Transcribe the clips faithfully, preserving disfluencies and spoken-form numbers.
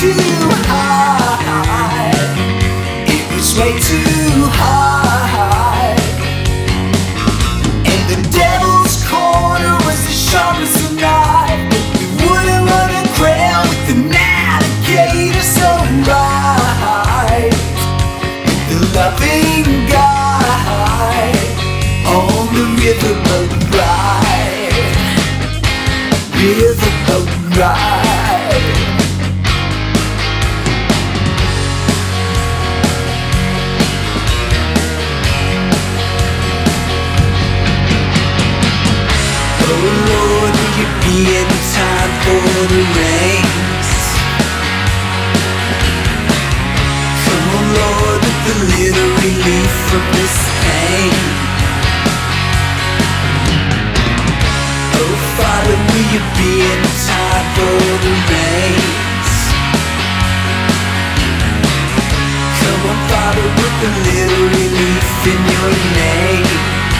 too high. It was way too high. And the devil's corner was the sharpest of knife. We wouldn't run a ground with an alligator so right. The loving guy on the riverboat ride. Riverboat ride. Oh Lord, will you be in time for the rains? Come on Lord, with a little relief from this pain. Oh Father, will you be in time for the rains? Come on Father, with a little relief in your name.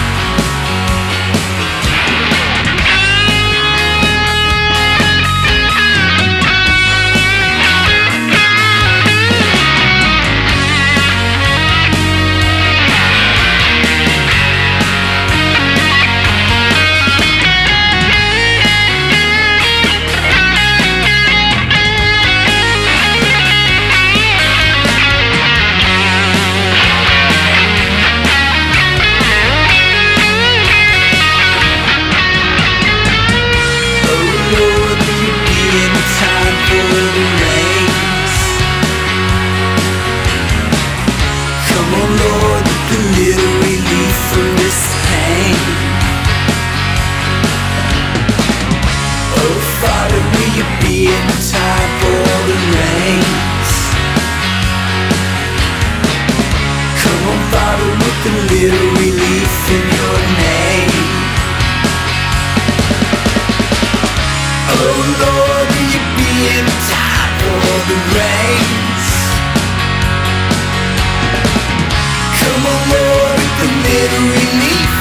A little relief in your name. Oh Lord, will you be in time for the rains? Come on Lord, with a little relief